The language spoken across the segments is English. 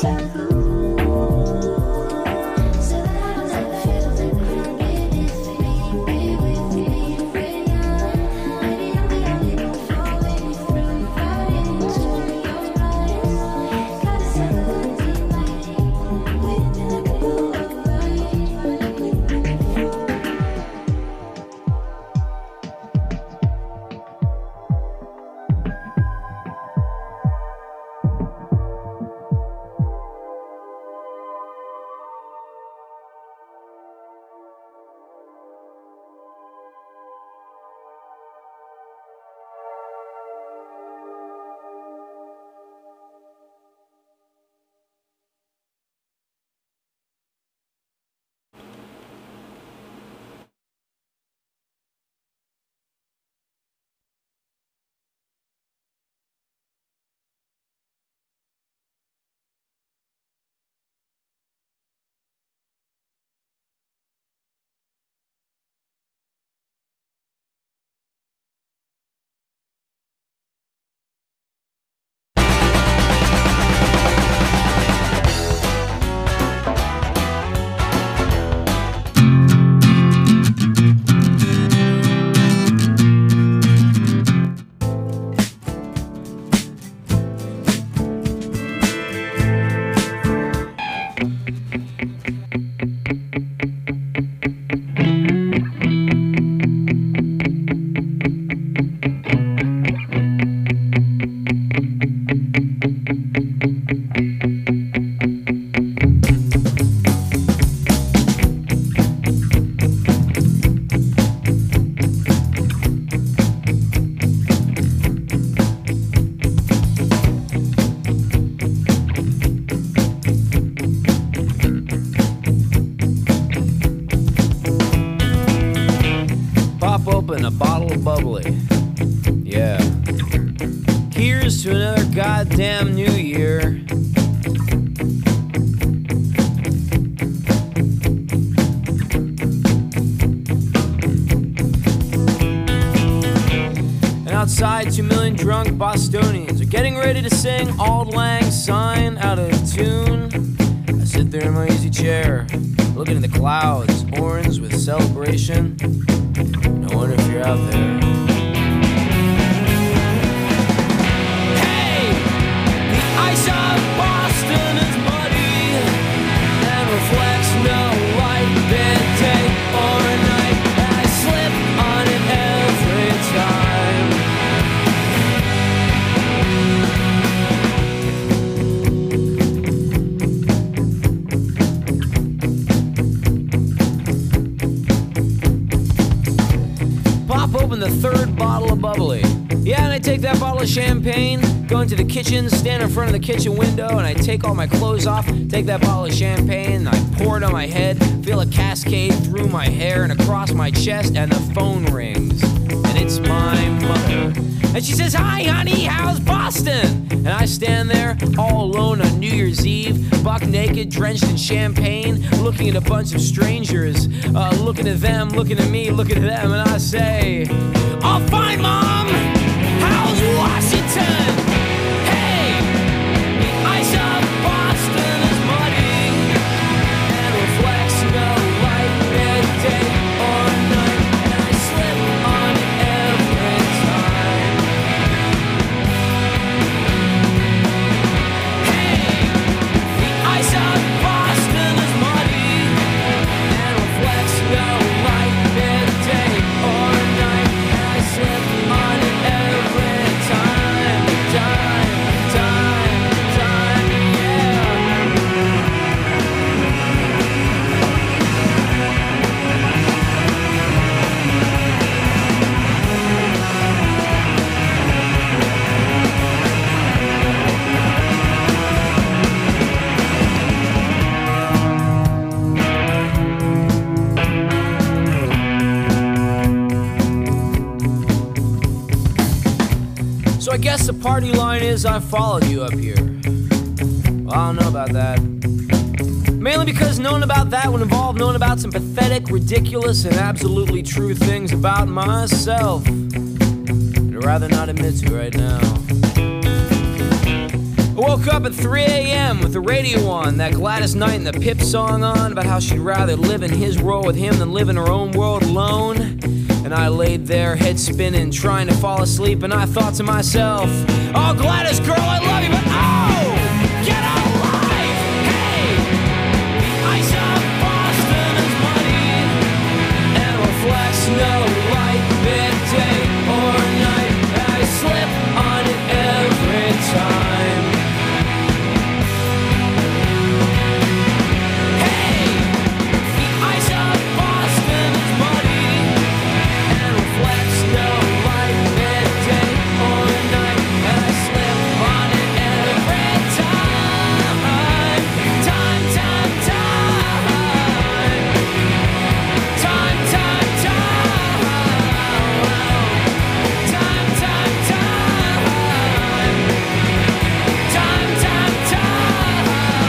open a bottle of bubbly. Yeah. Here's to another goddamn new year. And outside, 2 million drunk Bostonians are getting ready to sing Auld Lang Syne out of tune. I sit there in my easy chair, looking at the clouds, orange with celebration. I wonder if you're out there. Hey! The ice of Boston is muddy and reflects no light, day or night. I slip on it every Open the third bottle of bubbly. Yeah, and I take that bottle of champagne, go into the kitchen, stand in front of the kitchen window, and I take all my clothes off, take that bottle of champagne, and I pour it on my head, feel a cascade through my hair and across my chest, and the phone rings. And it's my mother. And she says, "Hi, honey, how's Boston?" And I stand there all alone on New Year's Eve, buck naked, drenched in champagne, looking at a bunch of strangers, looking at them, looking at me, looking at them, and I say, "All fine, Mom. How's Washington? Hey, the ice of Boston is muddy and reflects no light, midday or night, and I slip on it every time. Hey, the ice of Boston is muddy and reflects no light, midday or night, and I slip on it every time, yeah. So I guess the party line is I followed you up here. Well, I don't know about that. Mainly because knowing about that would involve knowing about some pathetic, ridiculous, and absolutely true things about myself. I'd rather not admit to right now. I woke up at 3 a.m. with the radio on, that Gladys Knight and the Pip song on, about how she'd rather live in his world with him than live in her own world alone. And I laid there, head spinning, trying to fall asleep, and I thought to myself, oh, Gladys, girl, I love you, but oh, get a life! Hey, the ice of Boston is muddy and reflects no light, midday or night. I slip on it every time. Hey, the ice of Boston is muddy and reflects no light, midday or night. I slip on it every time. Time, time, time. Time, time, time. Time, time, time. Time, time, time.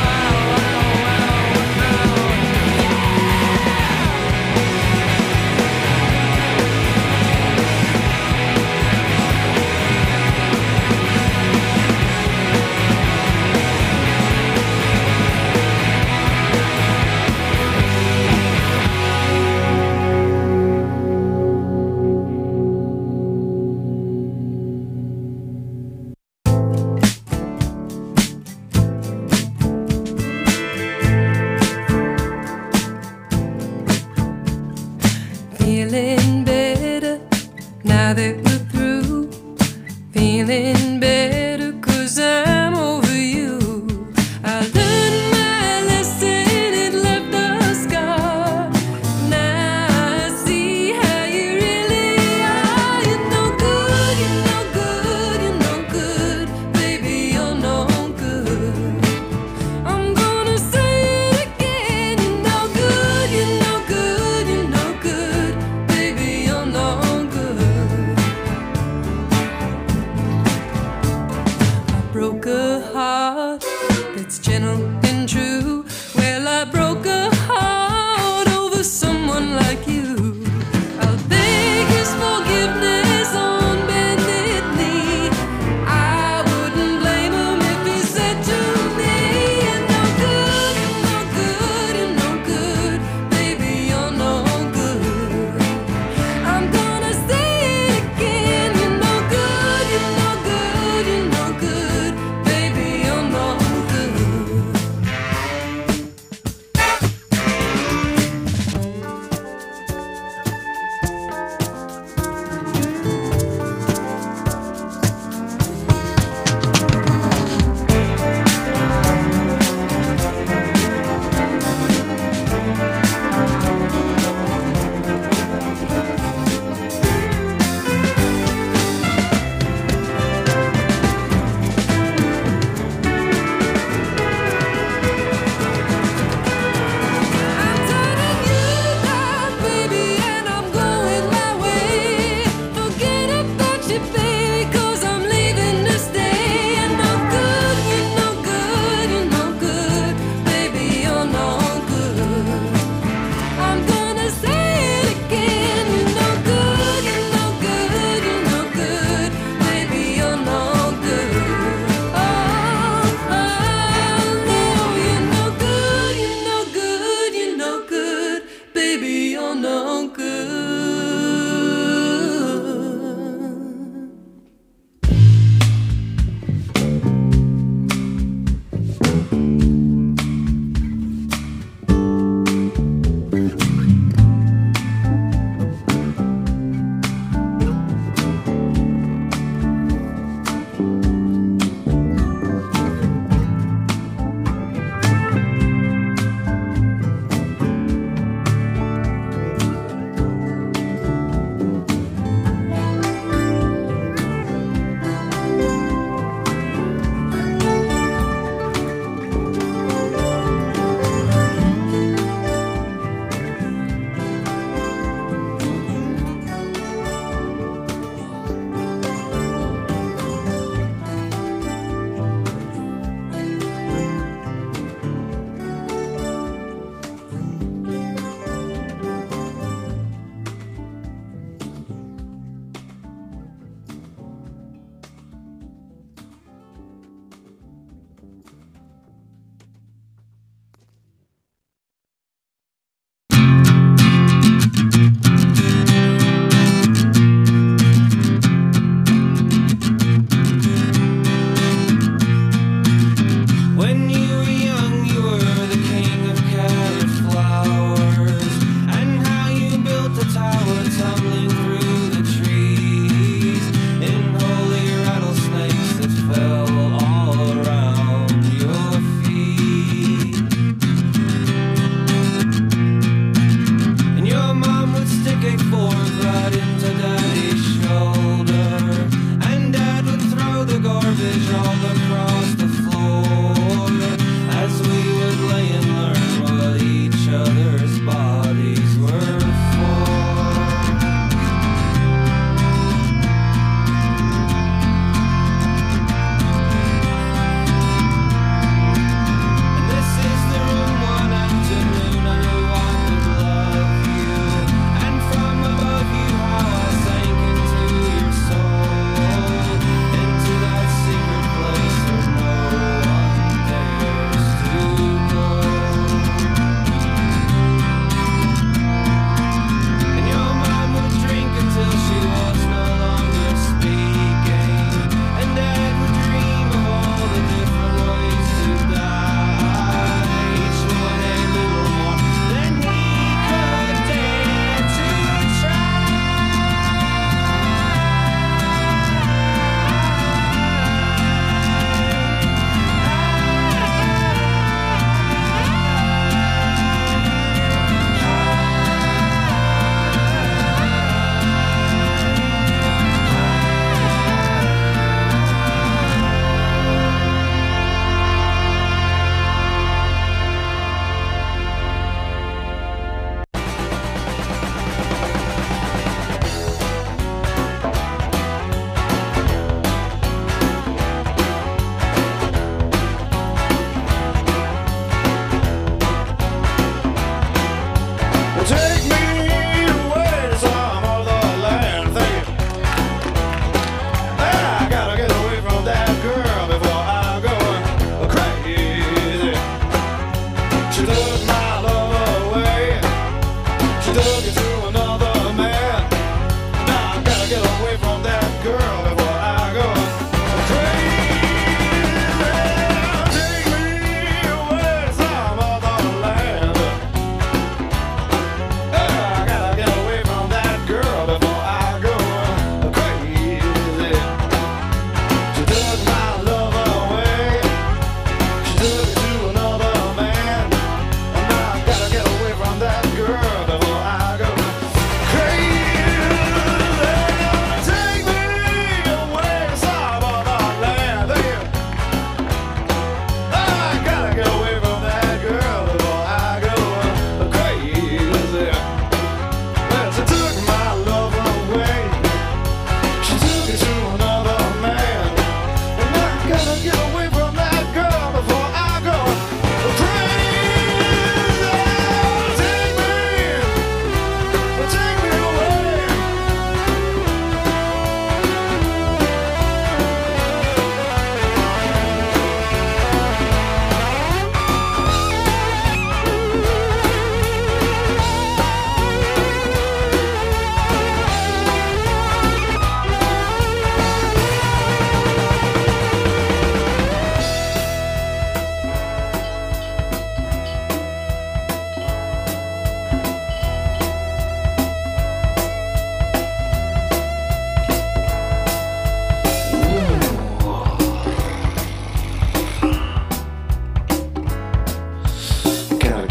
Feeling better now that we're through. Feeling better 'cause I'm over you. I learned my lesson, it left a scar. Now I see how you really are. You're no good, you're no good, you're no good. Baby, you're no good. I'm gonna say it again. You're no good, you're no good, you're no good. Baby, you're no good. I broke a heart that's gentle and true. Well, I broke a heart over someone like you. I'll beg his forgiveness on bended knee. I wouldn't blame him if he said to me, you're no good, you're no good, you're no good. Baby, you're no good. I'm gonna say it again. You're no good, you're no good, you're no good. Baby, you're no good.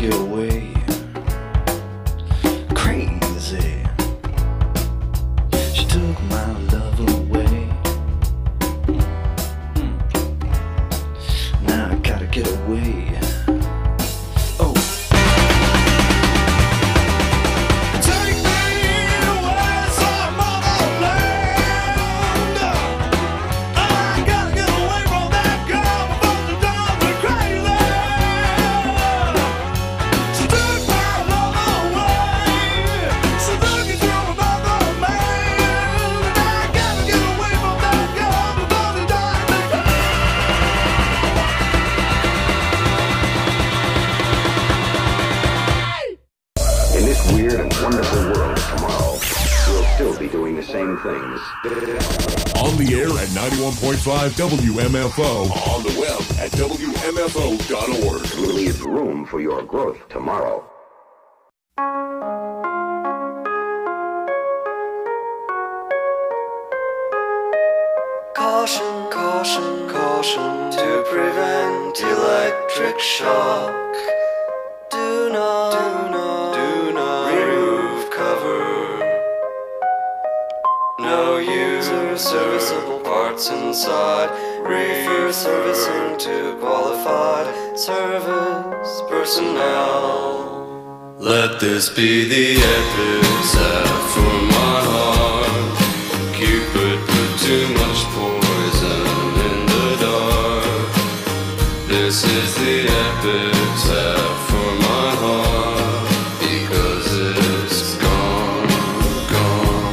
get away. Crazy. She took my love away. Now I gotta get away. Things. On the air at 91.5 WMFO. On the web at WMFO.org. Leave room for your growth tomorrow. Caution, caution, caution to prevent electric shock. Do not remove cover. No user serviceable parts inside. Refer servicing to qualified service personnel. Let this be the epitaph for my heart. Cupid put too much poison in the dark. This is the epitaph for my heart. Because it's gone, gone.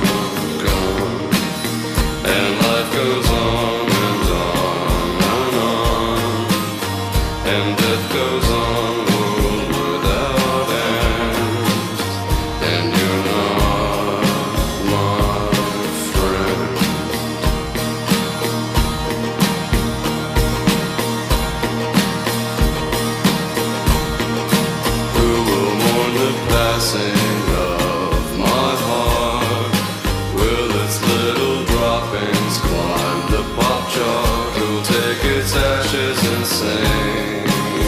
And life goes on and on and on. And death goes on, world without end. And you're not my friend. Who will mourn the passing of my heart? Will its little droppings climb the pop chart? Who'll take its ashes and sing,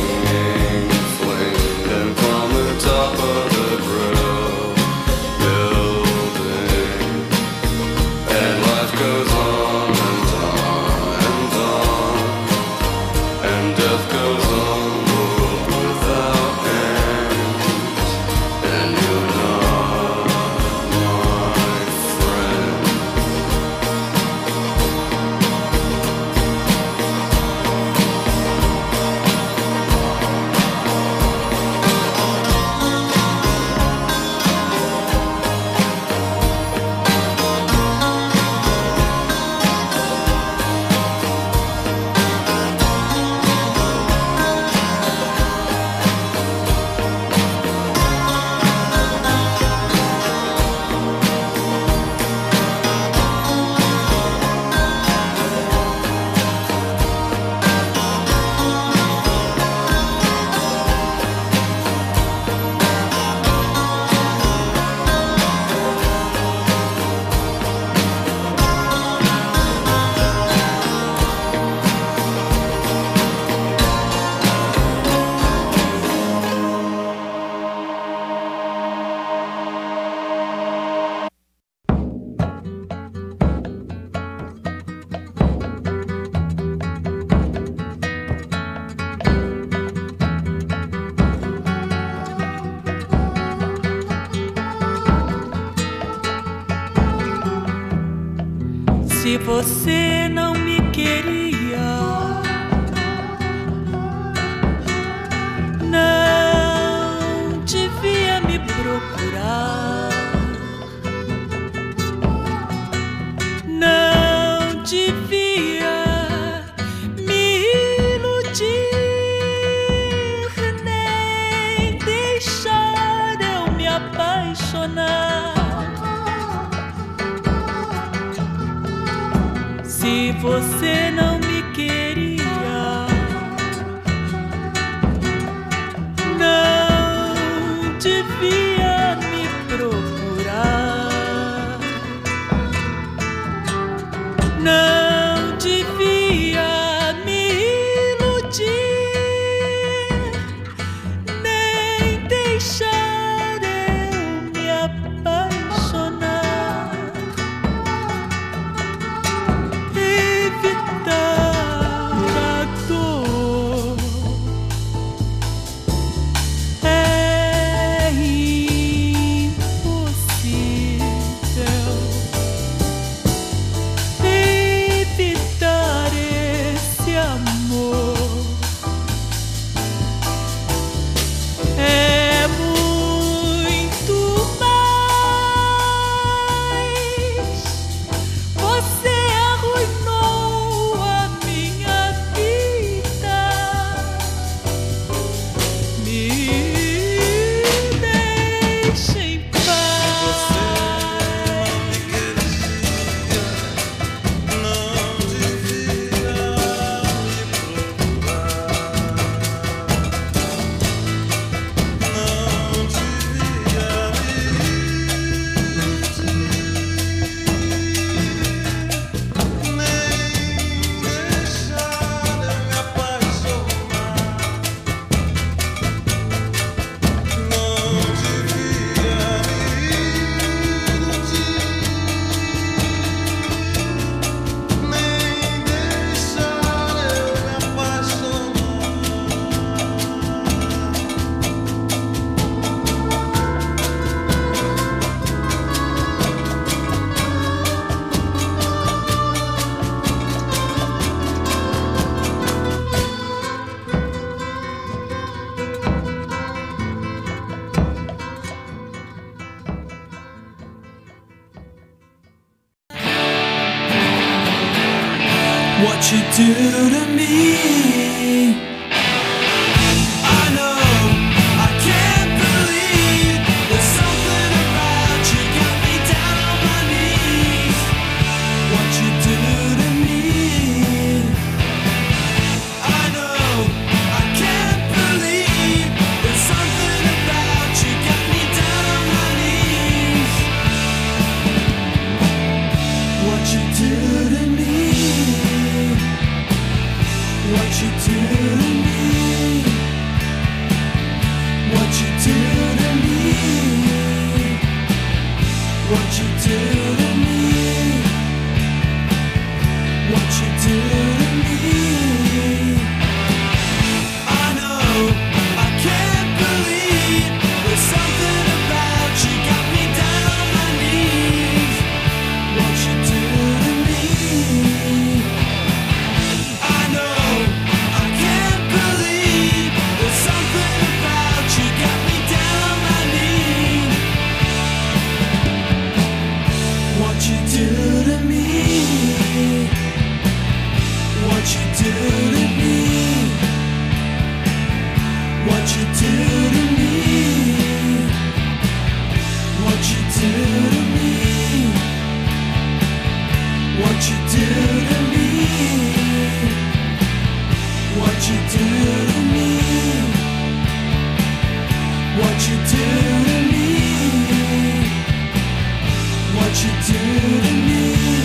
fling them from the top of the grill building? And life goes on and on and on. And death goes on, world without end. And you're not my friend. Se você não me queria, não devia me procurar, não devia me iludir, nem deixar eu me apaixonar. Se você não me queria, não devia me procurar, não devia me iludir, nem you do to me. I know I can't believe there's something about you got me down on my knees. What you do to me. I know I can't believe there's something about you got me down on my knees. What you do to me. What you do to me. What you do to me. What you do to me. What you do to me. I know I can't believe there's something about you got me down on my knees. What you do to me. I know I can't believe there's something about you got me down on my knees. What you do to me. What you do to me. What you do to me. What you do to me. What you do to me. What you do to me. What you do to me. What you do to me.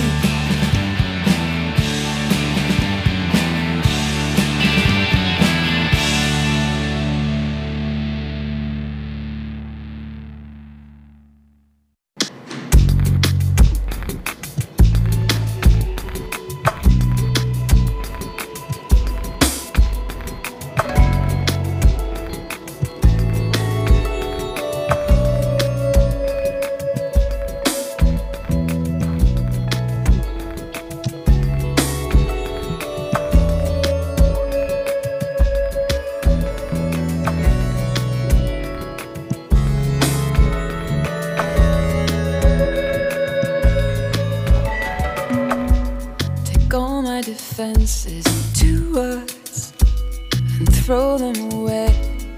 Take all my defenses into words and throw them away.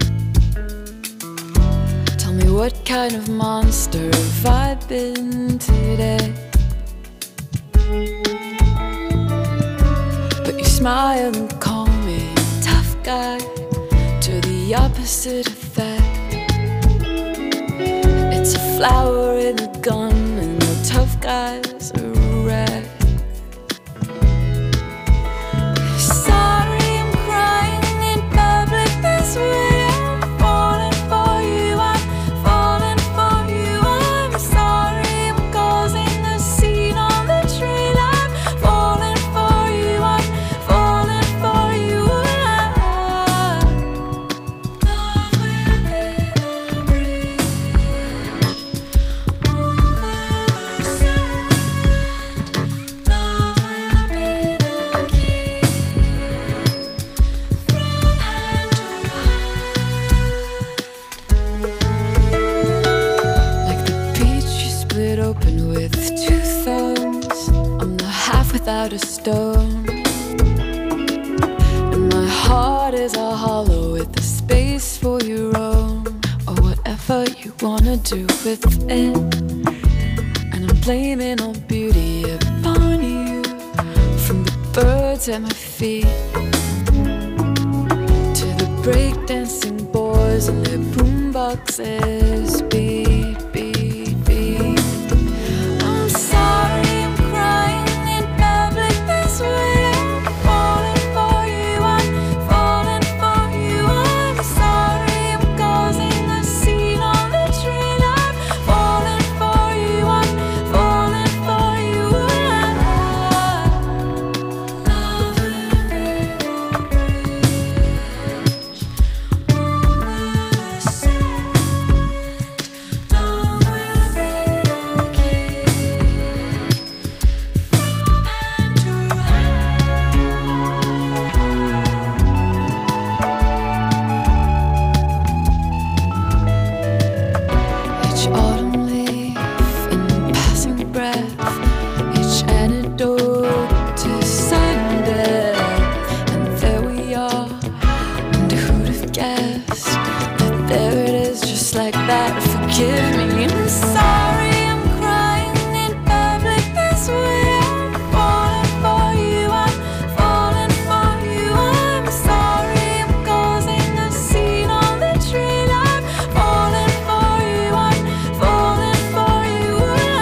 Tell me what kind of monster have I been today? But you smile and call me tough guy. To the opposite of that. It's a flower in a gun and the tough guy's a rat. Sorry, I'm crying in public this way. I'm falling for you, I'm falling for you. I'm sorry, I'm causing the scene on the train. I'm falling for you, I'm falling for you. Love will be the bridge over the sand. Love will be the key from hand to heart. Like the peach you split open with two thumbs. I'm the half without a stone. And my heart is a hollow with a space for your own. Or whatever you wanna do with it. And I'm blaming all beauty upon you. From the birds at my feet to the breakdancing boys and their boomboxes. Beat, beat, beat. I'm sorry, I'm crying in public this way. I'm falling for you, I'm falling for you. I'm sorry, I'm causing the scene on the train. I'm falling for you, I'm falling for you. Love will be the bridge over the sand. forgive me. I'm sorry I'm crying in public this way. I'm falling for you, I'm falling for you. I'm sorry I'm causing a scene on the train. I'm falling for you, I'm falling for you.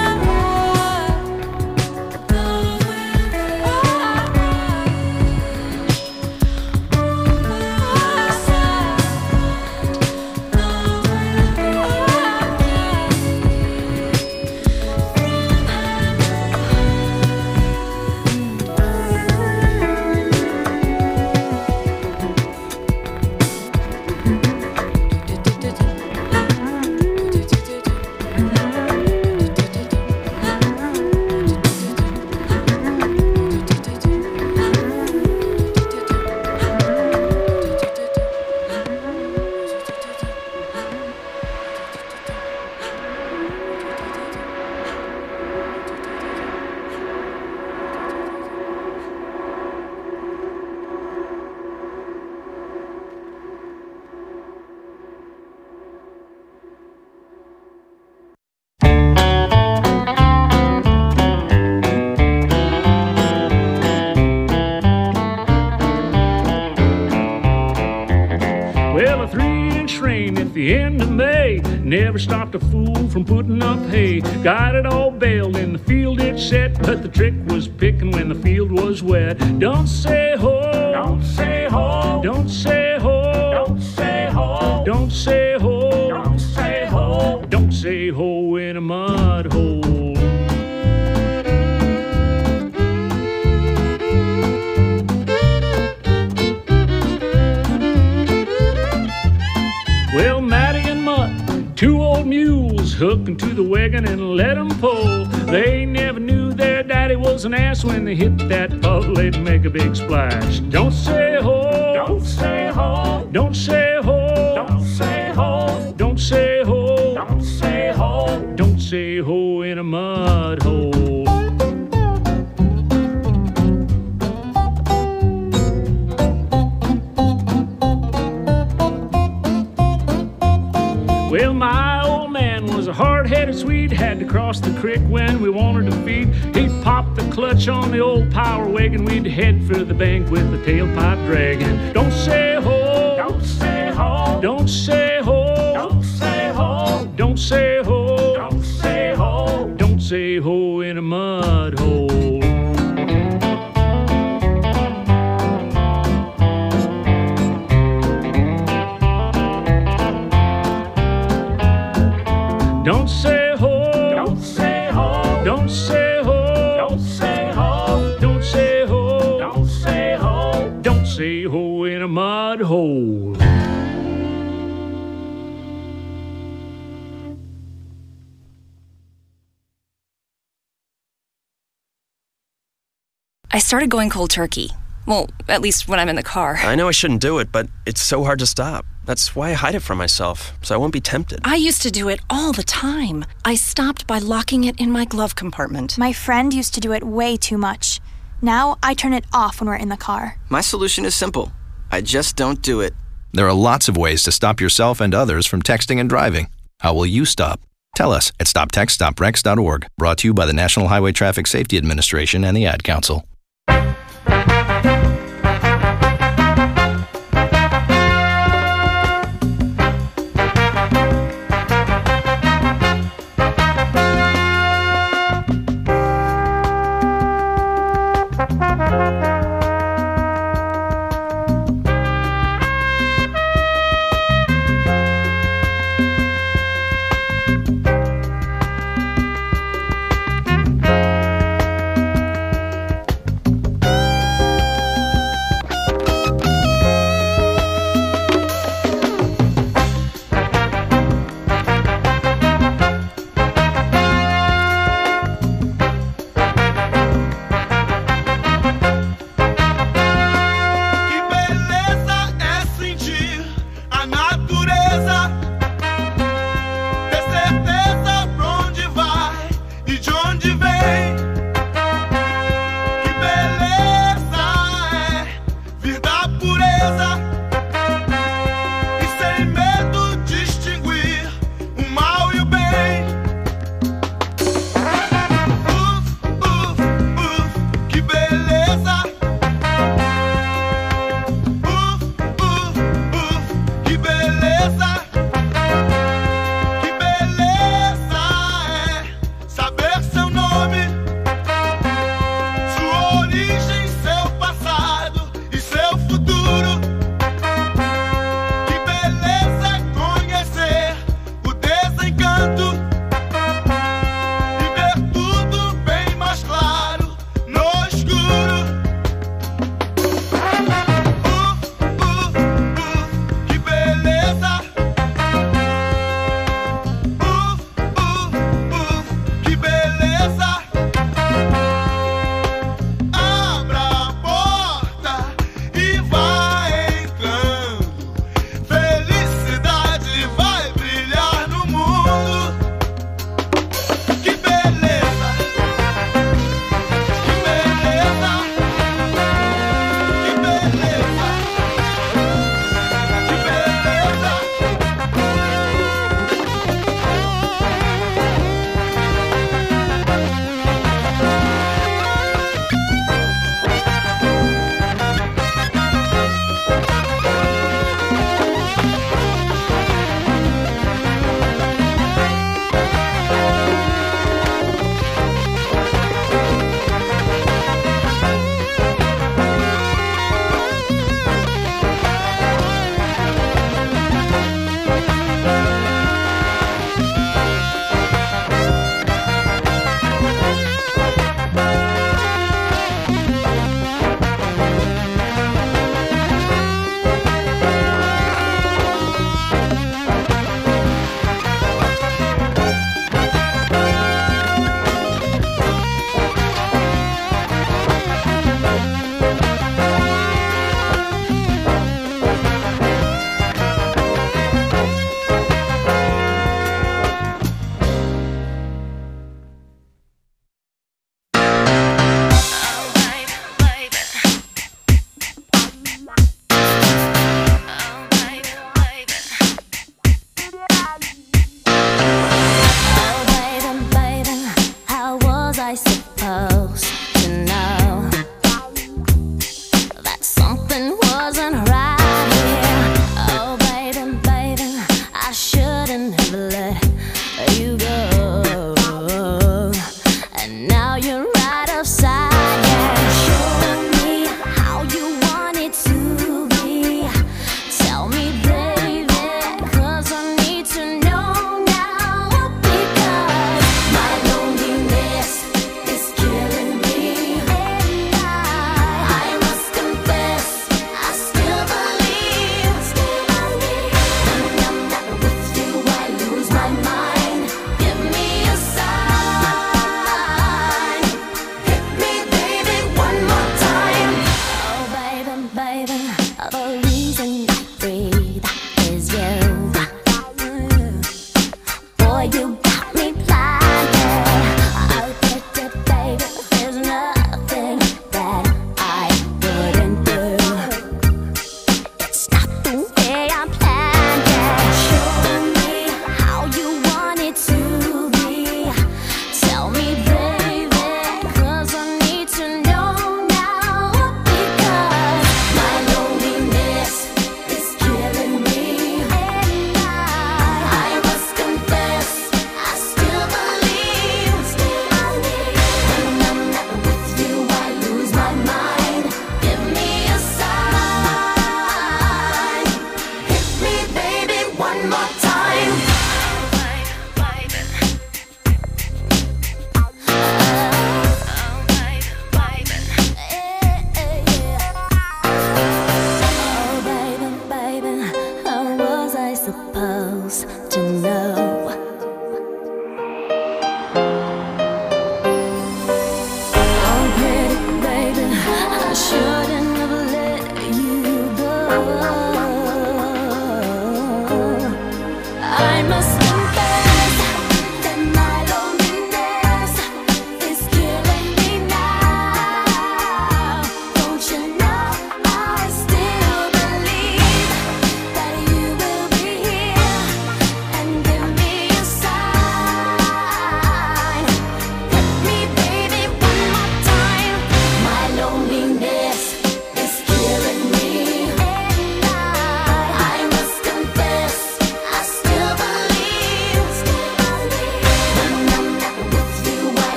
Well, a 3-inch rain at the end of May never stopped a fool from putting up hay. Got it all baled in the field it set, but the trick was picking when the field was wet. Don't say ho, don't say ho, don't say ho, don't say ho, don't say ho, don't say ho, don't say ho in a mud hole. Well, Matty and Mutt, 2 old mules, hooking to the wagon and let 'em pull. They never knew their daddy was an ass. When they hit that puddle, they'd make a big splash. Don't say ho, don't say ho, don't say ho, don't say ho, don't say ho, don't say ho, don't say ho in a mud hole. Well, my old man was a hard-headed Swede, had to cross the creek when we wanted to feed. He'd pop the clutch on the old power wagon, we'd head for the bank with the tailpipe dragging. Don't say ho, don't say ho, don't say ho, don't say ho, don't say ho, don't say ho, don't say ho in a mud hole. Don't say ho, don't say ho, don't say ho, don't say ho, don't say ho, don't say ho, don't say ho in a mud hole. I started going cold turkey. Well, at least when I'm in the car. I know I shouldn't do it, but it's so hard to stop. That's why I hide it from myself, so I won't be tempted. I used to do it all the time. I stopped by locking it in my glove compartment. My friend used to do it way too much. Now I turn it off when we're in the car. My solution is simple. I just don't do it. There are lots of ways to stop yourself and others from texting and driving. How will you stop? Tell us at stoptextstoprex.org. Brought to you by the National Highway Traffic Safety Administration and the Ad Council.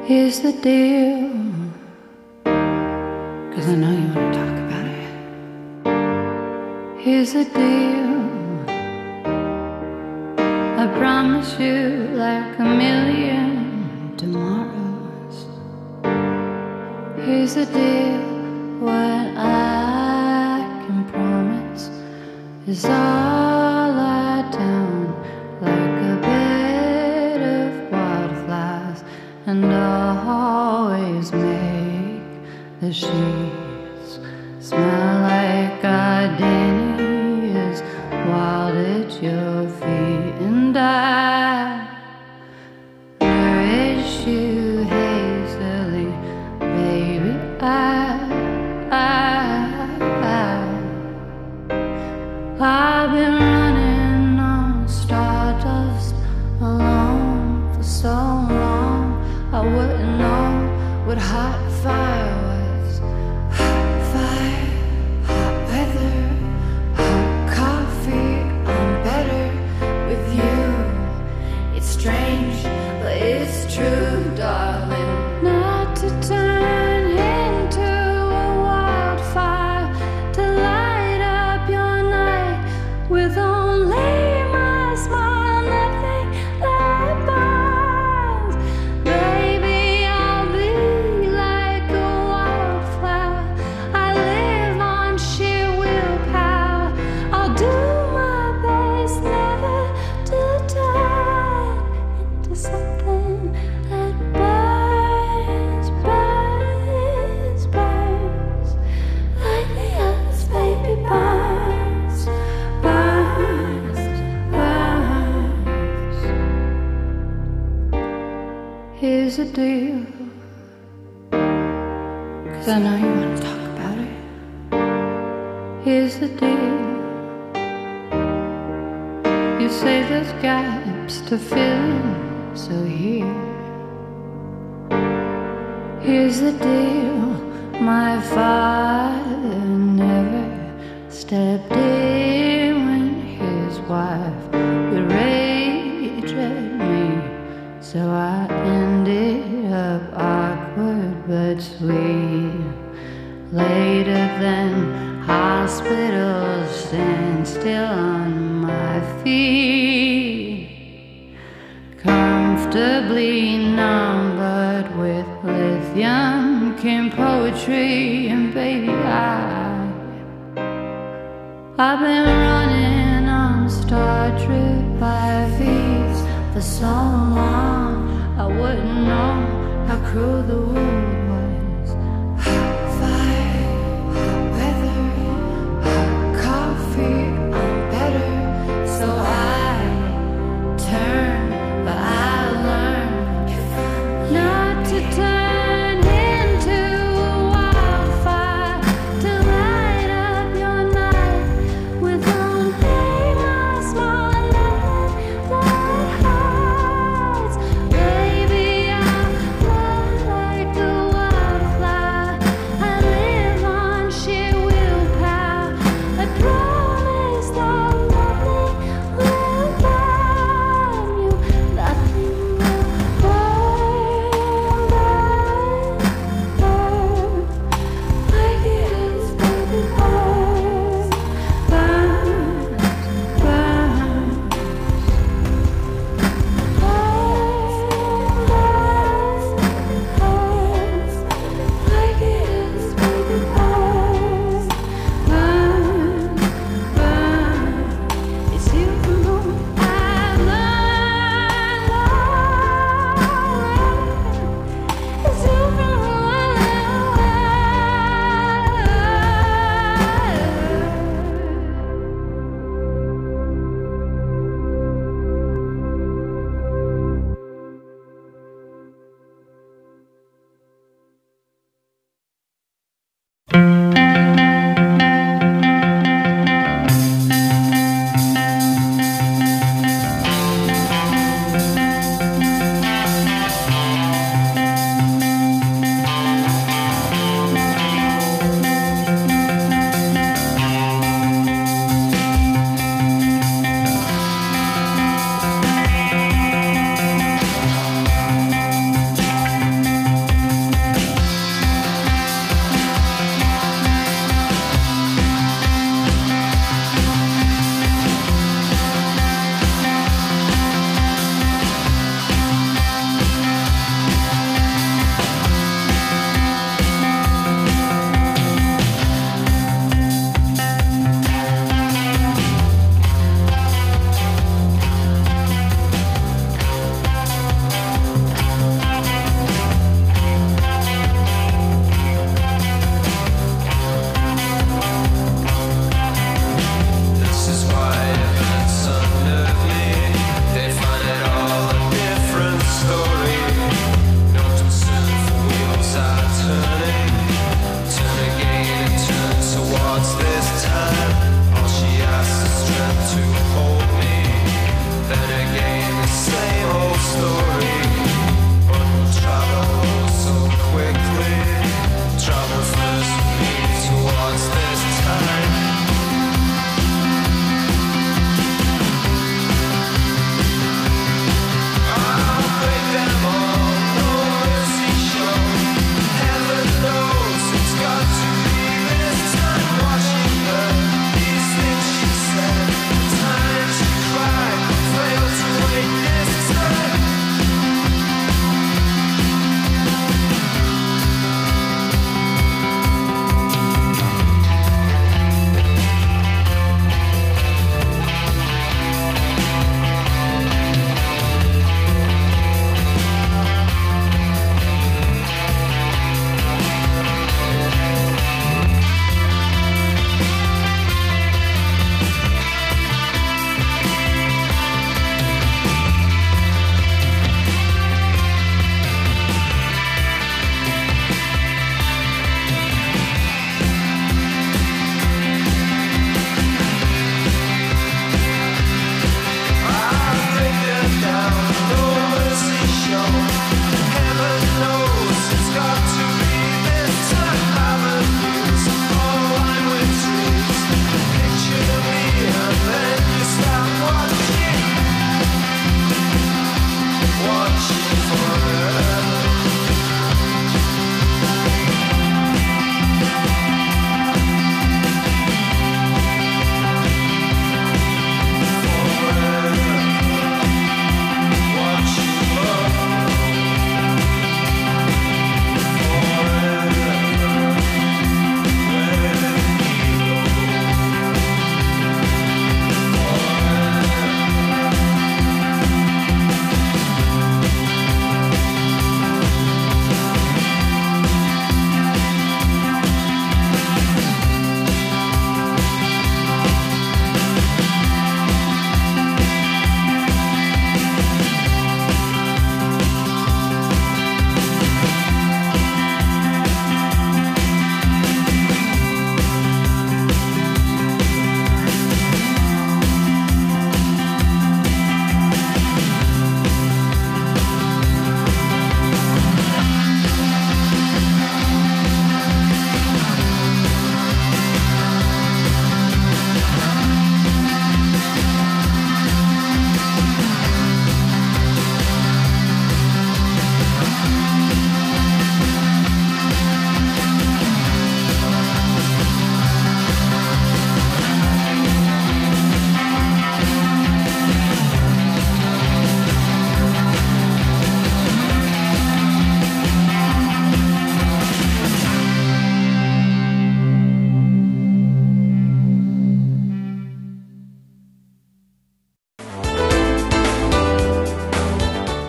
Here's the deal, 'cause I know you want to talk about it. Here's the deal, I promise you like a million tomorrows. Here's the deal, what I can promise is all lie down like a bed of wildflowers, and always make the sheets smell like gardenias wild at your feet, and I nourish you hazily, baby. I've been running on stardust alone for so long, I wouldn't know what hot fire was. Hot fire, hot weather, hot coffee, I'm better with you. It's strange, but it's true, darling. Not to turn into a wildfire, to light up your night with only my smile, nothing that burns. Baby, I'll be like a wildflower, I live on sheer willpower. I'll do my best never to turn into something that burns, burns, burns, like the others, baby, burns, burns, burns. Here's the deal, 'cause I know you want to talk about it. Here's the deal, you say there's gaps to fill in, so here's the deal, my father never stepped in when his wife would rage at me, so I ended up awkward but sweet. Later than hospitals, stand still on my feet, comfortably numbered with lithium came poetry, and baby, I've been running on Star Trek by feet for so long, I wouldn't know how cruel the world was. Hot fire, hot weather, hot coffee, I'm better, so I turn, but I learn not to turn into a wildfire, to light up your night with only my small light hearts. Baby, I'm like a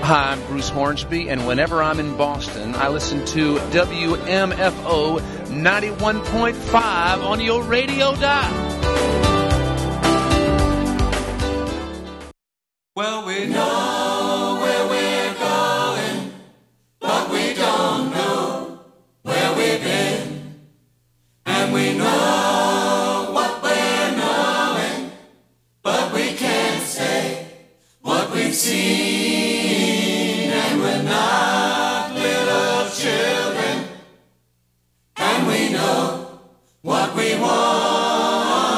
Hi, I'm Bruce Hornsby, and whenever I'm in Boston, I listen to WMFO 91.5 on your radio dial. Well, we know where we're going, but we don't know where we've been. And we know what we're knowing, but we can't say what we've seen. And we're not little children, and we know what we want.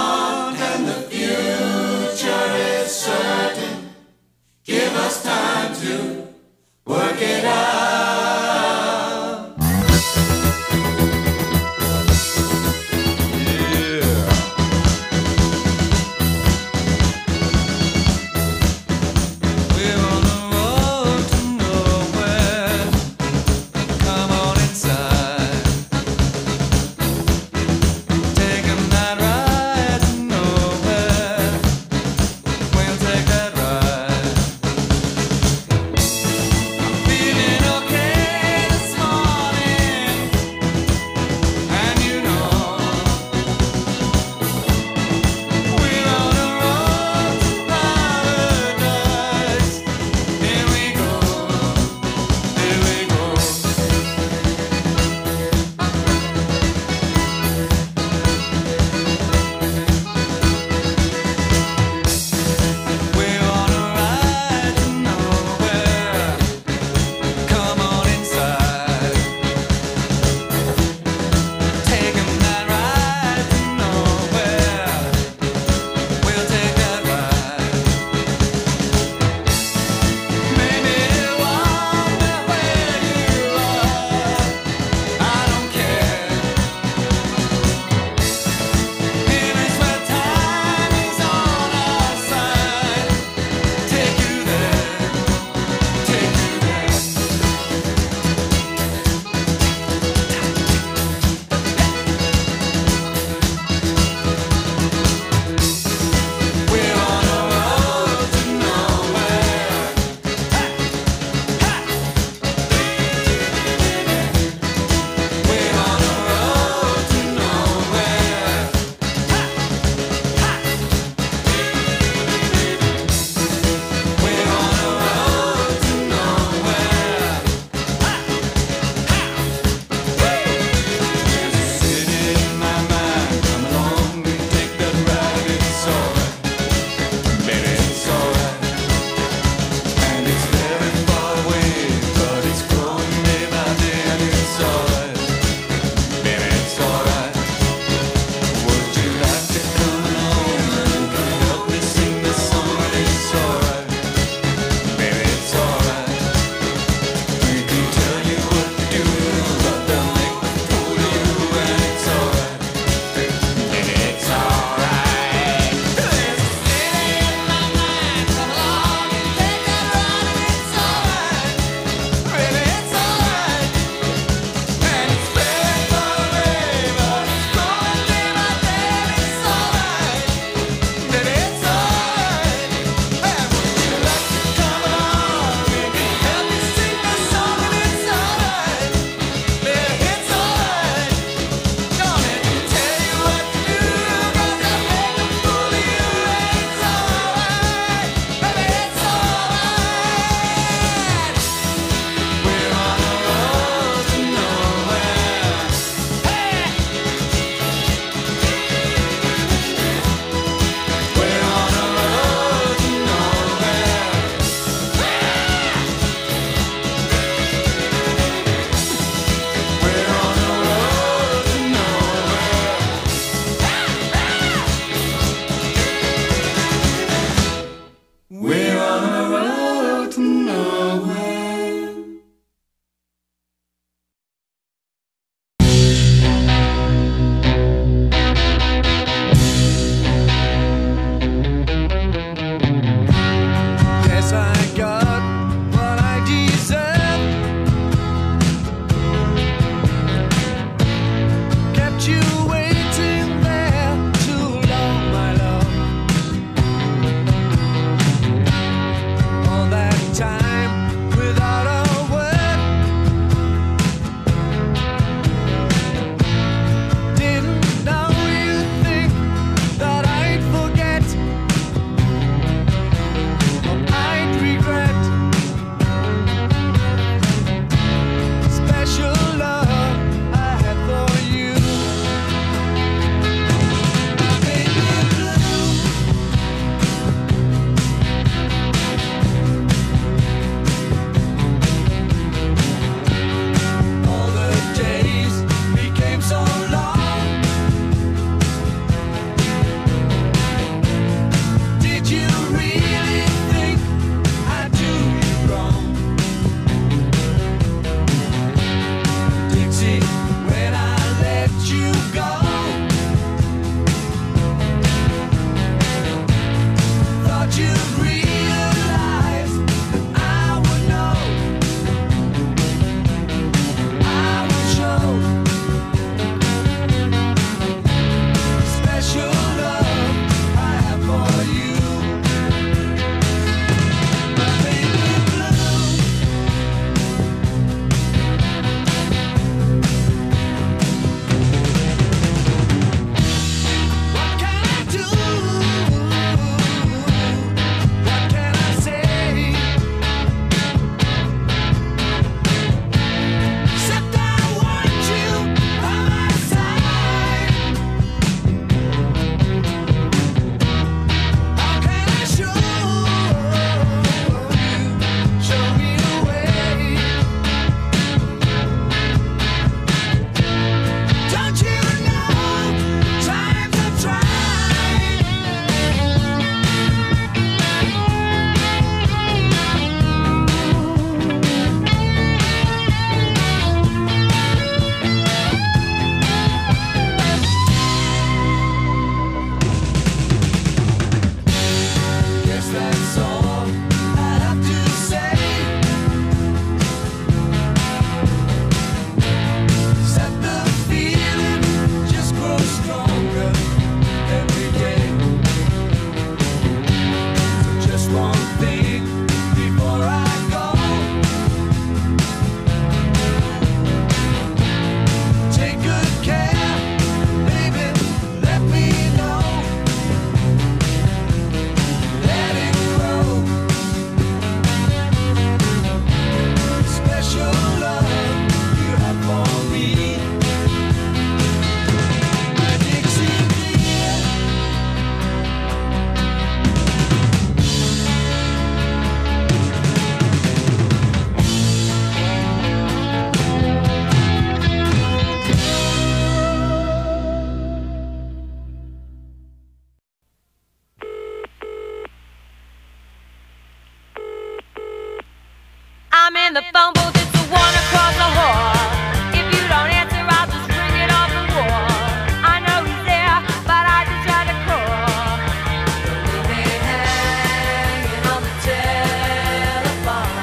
the phone booth, it's the one across the hall. If you don't answer, I'll just ring it off the wall. I know he's there, but I just had to call. Leave me hanging on the telephone.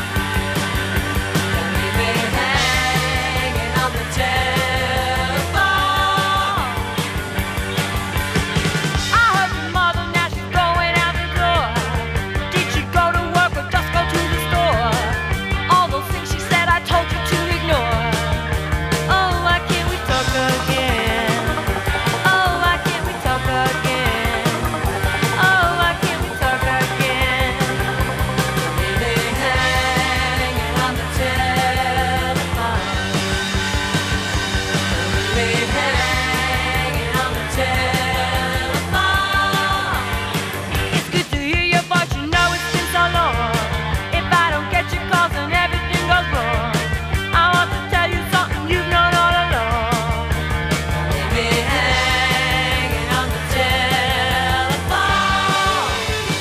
Leave me hanging on the telephone. I heard your mother, now she's going out the door. Did she go to work or just go to the store? All those things she said I told you to ignore. Oh, why can't we talk again? Oh, why can't we talk again? Oh, why can't we talk again? Leave me hanging on the telephone. Leave me hanging on the telephone. It's good to hear your voice, you know it's been so long. If I don't get your calls, then everything goes wrong. I want to tell you something you've known all along. Leave me hanging on the telephone.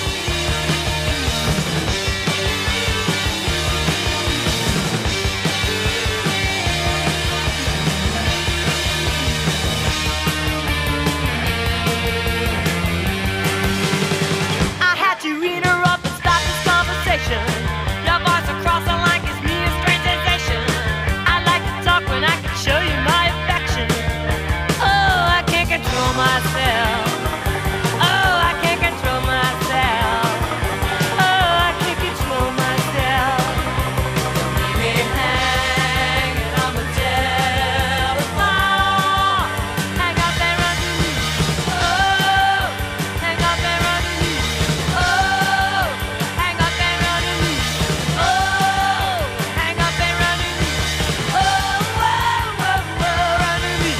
I had to interrupt and stop this conversation. Your voice across the line gives me a strange sensation. I like to talk when I can show you my affection. Oh, I can't control myself. Oh, I can't control myself. Oh, I can't control myself. Leave me hanging on the telephone. Hang up and run to me. Oh, hang up and run to me. Oh, hang up and run to me. Oh, hang up and run to me. Oh, whoa, whoa, whoa, run to me.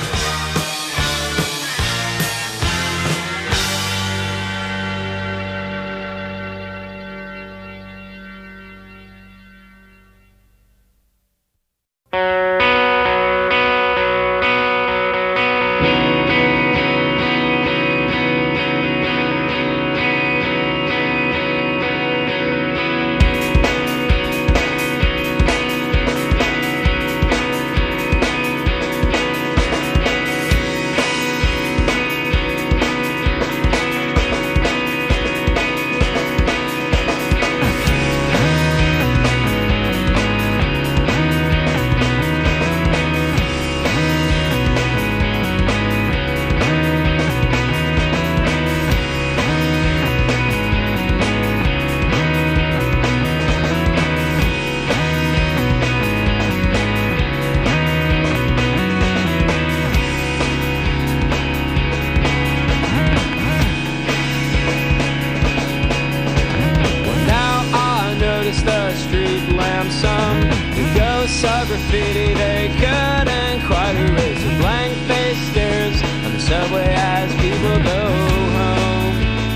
Now I notice the street lamps, the ghosts of graffiti they couldn't quite erase. The blank face stares on the subway as people go home.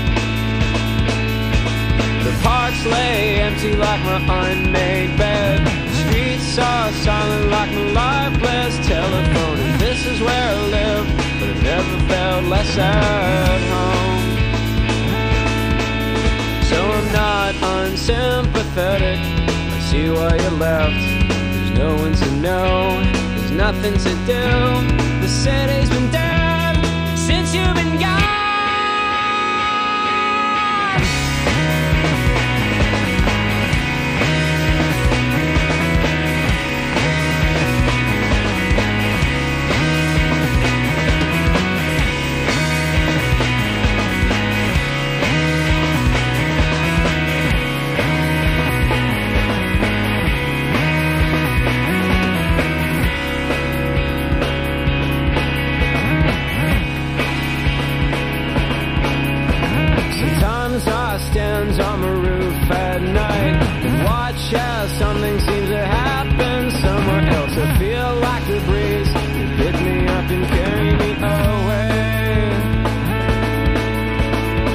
The parks lay empty like my unmade bed. The streets are silent like my lifeless telephone. And this is where I live, but I've never felt less at home. So I'm not unsympathetic. I see why you left. There's no one to know. There's nothing to do. The city's been dead since you've been gone.